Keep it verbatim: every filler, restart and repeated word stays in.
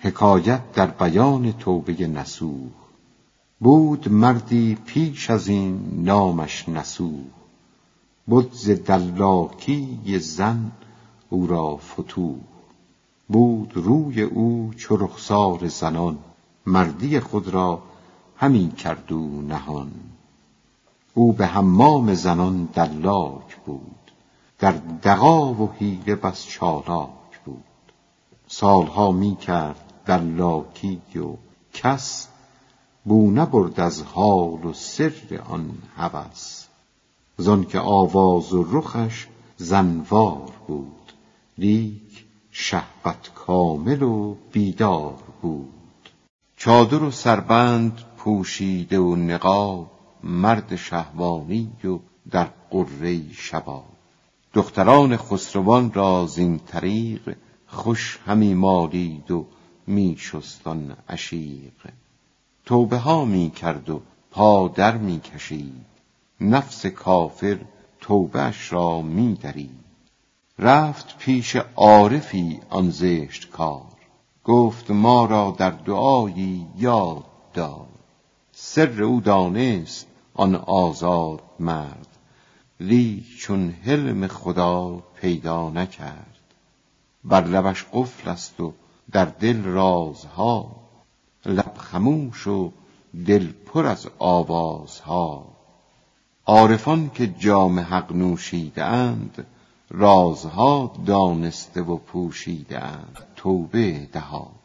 حکایت در بیان توبه نصوح. بود مردی پیش از این نامش نصوح، بود ز دلاکی زن او را فتوح. بود روی او چو رخسار زنان، مردی خود را همی کرد او نهان. او به حمام زنان دلاک بود، در دغا و حیله بس چالاک بود. سالها می کرد دلاکی و کس، بو نبرد از حال و سر آن هوس. زان که آواز و رخش زنوار بود، لیک شهوت کامل و بیدار بود. چادر و سربند پوشیده و نقاب، مرد شهوانی و در غره شباب. دختران خسروان را زین طریق، خوش همی مالید و می شست آن عشیق. توبه ها می کرد و پا در می کشید، نفس کافر توبه اش را می درید. رفت پیش عارفی آن زشت کار، گفت ما را در دعایی یاد دار. سر او دانست آن آزاد مرد، لیک چون حلم خدا پیدا نکرد. بر لبش قفل است و در دل رازها، لب خموش و دل پر از آوازها. عارفان که جام حق نوشیده اند، رازها دانسته و پوشیده اند. توبه دهاد